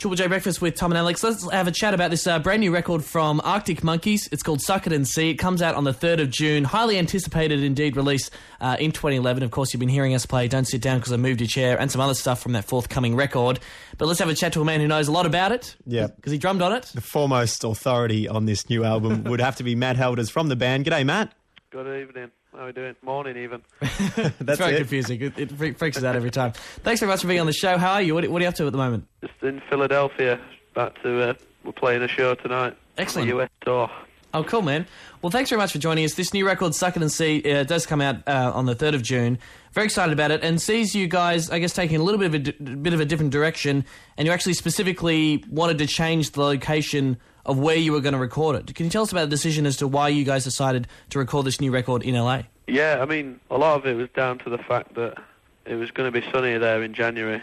Triple J Breakfast with Tom and Alex. Let's have a chat about this brand new record from Arctic Monkeys. It's called Suck It and See. It comes out on the 3rd of June. Highly anticipated, indeed, release in 2011. Of course, you've been hearing us play Don't Sit Down Because I Moved Your Chair and some other stuff from that forthcoming record. But let's have a chat to a man who knows a lot about it. Yeah. Because he drummed on it. The foremost authority on this new album would have to be Matt Helders from the band. G'day, Matt. Good evening. How are we doing? Morning, even. That's very confusing. It freaks us out every time. Thanks very much for being on the show. How are you? What are you up to at the moment? Just in Philadelphia. About to, we're playing a show tonight. Excellent. The US tour. Oh, cool, man. Well, thanks very much for joining us. This new record, Suck It and See, does come out on the 3rd of June. Very excited about it, and sees you guys, I guess, taking a little bit of a different direction, and you actually specifically wanted to change the location of where you were going to record it. Can you tell us about the decision as to why you guys decided to record this new record in LA? Yeah, I mean, a lot of it was down to the fact that it was going to be sunny there in January,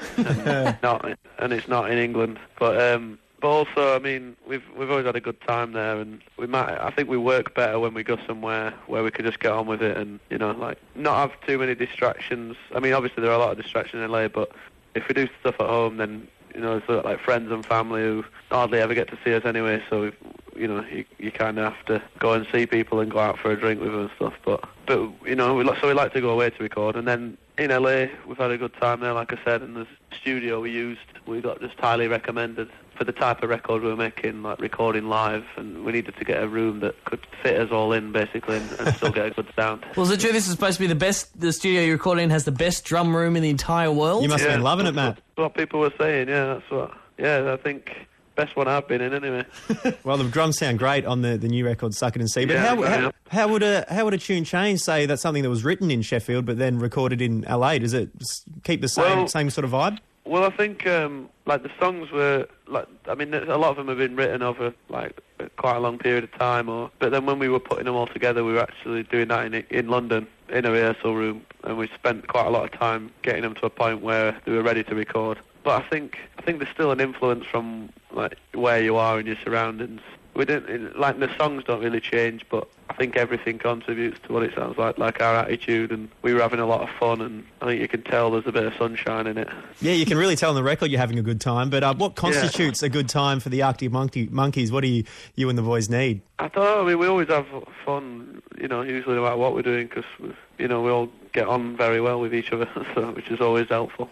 and it's not in England. But also, I mean, we've always had a good time there, and I think we work better when we go somewhere where we can just get on with it, and like not have too many distractions. I mean, obviously there are a lot of distractions in LA, but if we do stuff at home, then so like friends and family who hardly ever get to see us anyway, so you kind of have to go and see people and go out for a drink with them and stuff. But we like to go away to record, and then in LA we've had a good time there, like I said, and the studio we got just highly recommended for the type of record we were making, like recording live, and we needed to get a room that could fit us all in, basically, and still get a good sound. Well, is it true this is supposed to be the studio you recorded in has the best drum room in the entire world? You must have been loving it, Matt. That's what people were saying, I think best one I've been in anyway. Well, the drums sound great on the new record, Suck It and See. But how would a tune change, say, that's something that was written in Sheffield but then recorded in LA? Does it keep the same sort of vibe? Well, I think like the songs were like, I mean, a lot of them have been written over like quite a long period of time, but then when we were putting them all together, we were actually doing that in London in a rehearsal room, and we spent quite a lot of time getting them to a point where they were ready to record. But I think there's still an influence from like where you are and your surroundings. We didn't like the songs don't really change, but I think everything contributes to what it sounds like our attitude, and we were having a lot of fun, and I think you can tell there's a bit of sunshine in it. Yeah, you can really tell on the record you're having a good time, but what constitutes a good time for the Arctic Monkeys? What do you and the boys need? I don't know, I mean, we always have fun, usually no matter what we're doing, because, we all get on very well with each other, so, which is always helpful.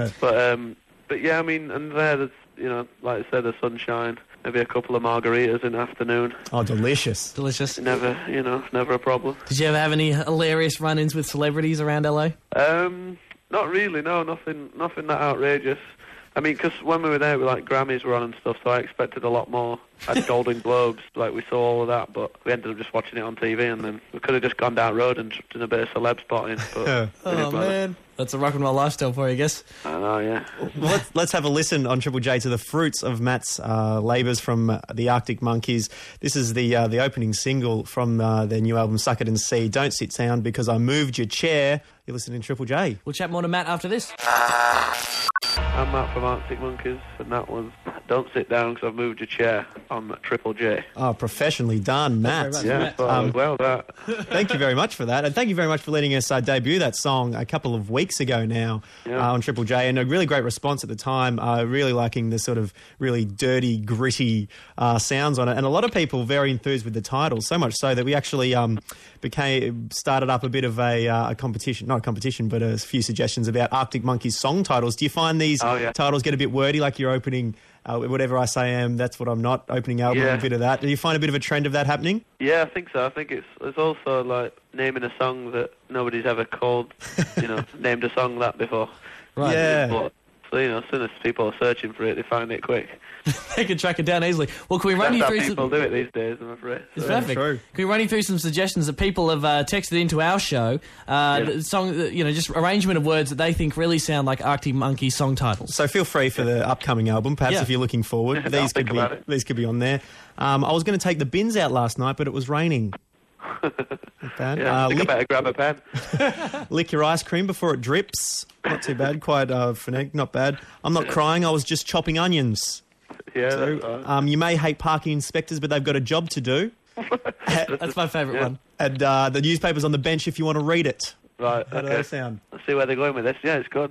But yeah, I mean, and there's, like I said, the sunshine, maybe a couple of margaritas in the afternoon. Oh, delicious. Delicious. Never a problem. Did you ever have any hilarious run-ins with celebrities around LA? Not really, no, nothing that outrageous. I mean, because when we were there, like Grammys were on and stuff, so I expected a lot more. Had Golden Globes, like we saw all of that, but we ended up just watching it on TV, and then we could have just gone down road and done a bit of celeb spotting. But oh man, that's a rock and roll lifestyle for you, I guess. I know, yeah. Well, let's have a listen on Triple J to the fruits of Matt's labours from the Arctic Monkeys. This is the opening single from their new album, Suck It and See. Don't Sit Down Because I Moved Your Chair. You're listening to Triple J. We'll chat more to Matt after this. I'm Matt from Arctic Monkeys, and that was Don't Sit Down Because I've Moved Your Chair on Triple J. Oh, professionally done, Matt. Yeah, well, that. Thank you very much for that, and thank you very much for letting us debut that song a couple of weeks ago now on Triple J, and a really great response at the time, really liking the sort of really dirty, gritty sounds on it, and a lot of people very enthused with the title, so much so that we actually started up a bit of a competition, not a competition, but a few suggestions about Arctic Monkeys song titles. Do you find these titles get a bit wordy, like you're opening Whatever I Say I Am, That's What I'm Not, opening album, a bit of that? Do you find a bit of a trend of that happening? Yeah, I think so. I think it's also like naming a song that nobody's ever called, named a song that before. Right. Yeah. But, so, as soon as people are searching for it, they find it quick. They can track it down easily. Well, can we run you through some... people do it these days, I'm afraid. It's perfect. True. Can we run you through some suggestions that people have texted into our show? The song, just arrangement of words that they think really sound like Arctic Monkey song titles. So feel free for the upcoming album, perhaps if you're looking forward. These could be on there. I was going to take the bins out last night, but it was raining. Not bad. I think I better grab a pen. Lick your ice cream before it drips. Not too bad. Quite phonetic. Not bad. I'm not crying. I was just chopping onions. Yeah. So, you may hate parking inspectors, but they've got a job to do. That's my favourite one. And the newspaper's on the bench if you want to read it. Right. How does that sound? Let's see where they're going with this. Yeah, it's good.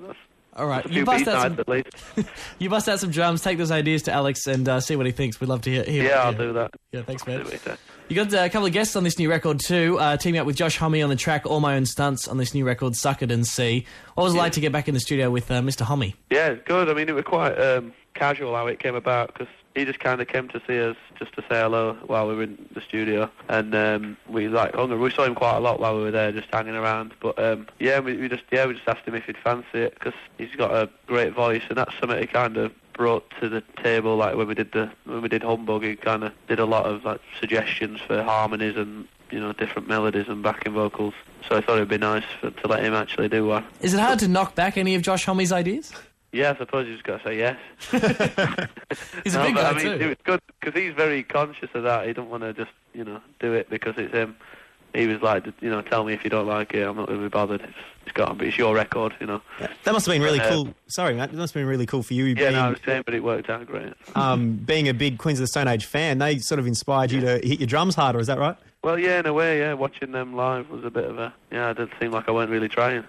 All right, A few B-sides at least. you bust out some drums, take those ideas to Alex, and see what he thinks. We'd love to hear. Yeah, I'll do that. Yeah, thanks, man. You got a couple of guests on this new record too, teaming up with Josh Homme on the track "All My Own Stunts" on this new record, "Suck It and See." What was it like to get back in the studio with Mr. Homme? Yeah, it's good. I mean, it was quite casual how it came about, because he just kind of came to see us just to say hello while we were in the studio, and we saw him quite a lot while we were there, just hanging around. But we just asked him if he'd fancy it, because he's got a great voice, and that's something he kind of brought to the table. Like when we did Humbug, he kind of did a lot of like suggestions for harmonies and different melodies and backing vocals. So I thought it'd be nice to let him actually do one. Is it hard to knock back any of Josh Homme's ideas? Yeah, I suppose you just got to say yes. He's a big guy too. It was good because he's very conscious of that. He don't want to just do it because it's him. He was like, tell me if you don't like it. I'm not going to be bothered. It's your record, Yeah. That must have been really cool. Sorry, Matt. That must have been really cool for you. Yeah, I was saying, but it worked out great. Being a big Queens of the Stone Age fan, they sort of inspired you to hit your drums harder. Is that right? Well, yeah, in a way, yeah. Watching them live was a bit of a... Yeah, it did seem like I weren't really trying.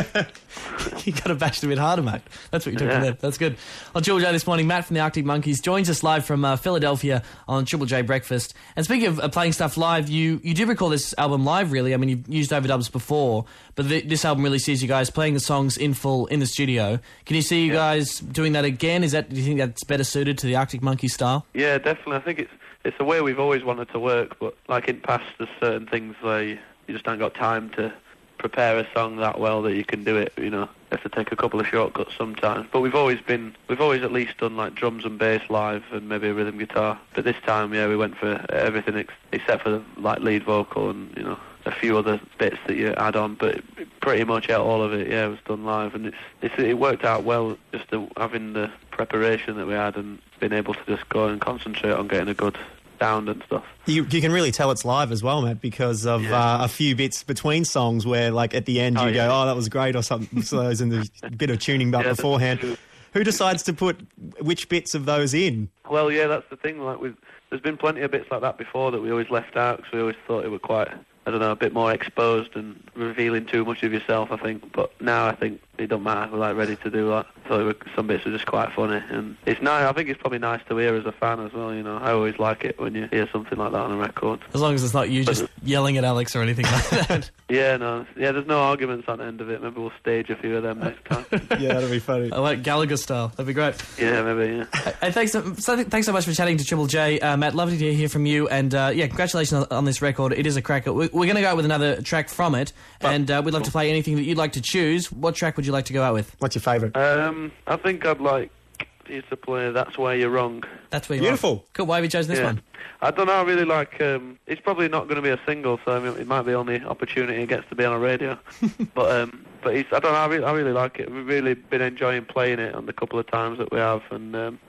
You got to bash a bit harder, mate. That's what you took from there. That's good. On Triple J this morning, Matt from the Arctic Monkeys joins us live from Philadelphia on Triple J Breakfast. And speaking of playing stuff live, you did record this album live, really. I mean, you've used overdubs before, but this album really sees you guys playing the songs in full in the studio. Can you see you guys doing that again? Do you think that's better suited to the Arctic Monkeys style? Yeah, definitely. I think it's the way we've always wanted to work, but like in past, there's certain things where you just haven't got time to prepare a song that well that you can do it. You have to take a couple of shortcuts sometimes. But we've always at least done like drums and bass live and maybe a rhythm guitar. But this time, we went for everything except for the lead vocal and a few other bits that you add on. But pretty much all of it, was done live, and it worked out well. Just having the preparation that we had and being able to just go and concentrate on getting a good sound and stuff. You can really tell it's live as well, Matt, because of a few bits between songs where, like, at the end go, oh, that was great, or something. So there's a bit of tuning back beforehand. Who decides to put which bits of those in? Well, yeah, that's the thing. Like, there's been plenty of bits like that before that we always left out because we always thought it were quite, a bit more exposed and revealing too much of yourself, I think. But now I think it don't matter. We're ready to do that. So some bits are just quite funny, and it's nice. I think it's probably nice to hear as a fan as well. I always like it when you hear something like that on a record. As long as it's not you just yelling at Alex or anything like that. There's no arguments on the end of it. Maybe we'll stage a few of them next time. Yeah, that'd be funny. I like Gallagher style. That'd be great. Yeah, maybe. Yeah. Hey, thanks so much for chatting to Triple J, Matt. Lovely to hear from you, and congratulations on this record. It is a cracker. We're going to go out with another track from it, and we'd love to play anything that you'd like to choose. What track would you like to go out with? What's your favourite? I think I'd like you to play That's Where You're Wrong. That's Where You're Beautiful. Wrong. Cool. Why have you chosen this one? I don't know. I really like... it's probably not going to be a single, so it might be the only opportunity it gets to be on a radio. But I don't know. I really like it. We've really been enjoying playing it on the couple of times that we have. And,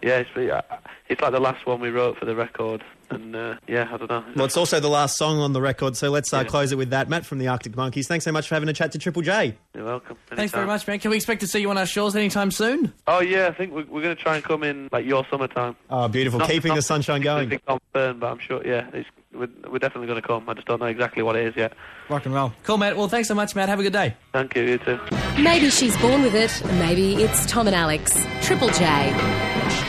it's like the last one we wrote for the record. And, I don't know. Well, it's also the last song on the record, so let's close it with that. Matt from the Arctic Monkeys, thanks so much for having a chat to Triple J. You're welcome. Anytime. Thanks very much, man. Can we expect to see you on our shores anytime soon? Oh, yeah. I think we're going to try and come in, your summertime. Oh, beautiful. Keeping the sunshine going. Confirmed, but I'm sure, we're definitely going to come. I just don't know exactly what it is yet. Rock and roll. Cool, Matt. Well, thanks so much, Matt. Have a good day. Thank you. You too. Maybe she's born with it. Maybe it's Tom and Alex. Triple J.